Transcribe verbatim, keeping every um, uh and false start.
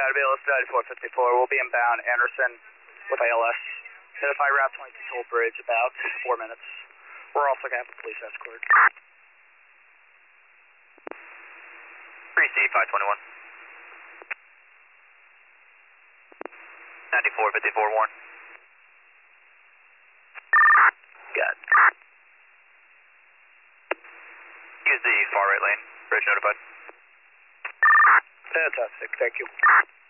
Yeah, it'll be listed ninety-four fifty-four. We'll be inbound Anderson with A L S. Notify Route twenty-two toll bridge about four minutes. We're also going to have a police escort. three C five twenty-one. ninety-four fifty-four Warren. Got it. Use the far right lane. Bridge notified. Fantastic. Thank you.